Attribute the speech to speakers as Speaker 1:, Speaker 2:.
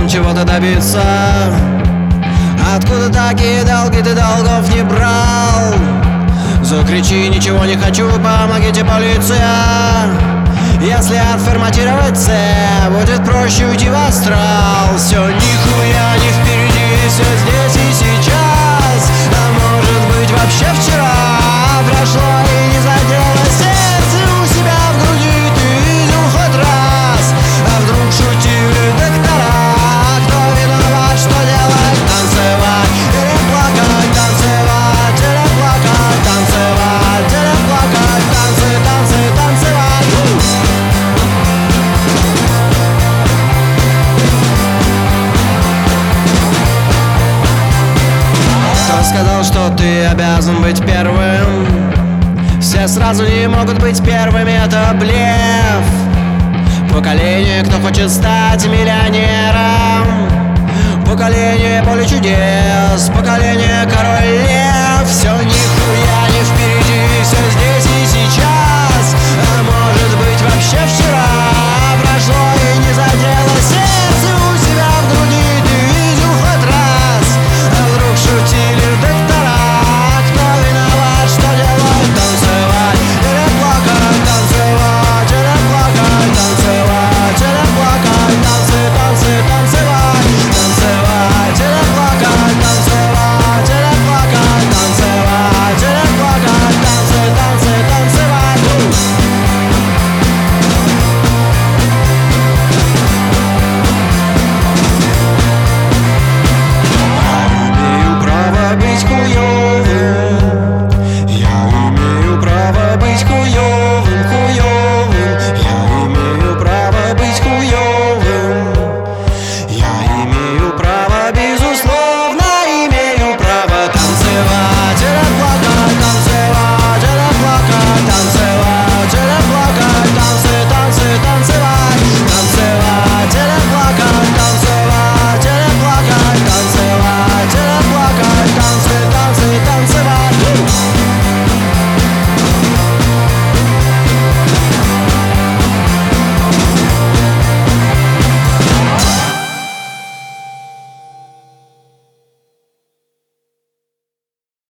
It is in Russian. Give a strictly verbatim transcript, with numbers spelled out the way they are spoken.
Speaker 1: способен чего-то добиться. Откуда такие долги, ты долгов не брал? Закричи: ничего не хочу, помогите, полиция. Если отформатировать С, будет проще уйти в астрал. Все нихуя не впереди, все здесь и сейчас. А может быть вообще вчера прошло и не задело сердце у себя в груди. Ты видел хоть раз, а вдруг шутили доктора? Кто виноват, что делать? Танцевать или плакать? Танцевать или плакать? Танцевать или плакать? Танцы, танцы, танцевать. Кто сказал, что ты обязан быть первым? Все сразу не могут быть первыми, это блеф. Поколение, кто хочет стать миллионером. Поколение поле чудес. Поколение король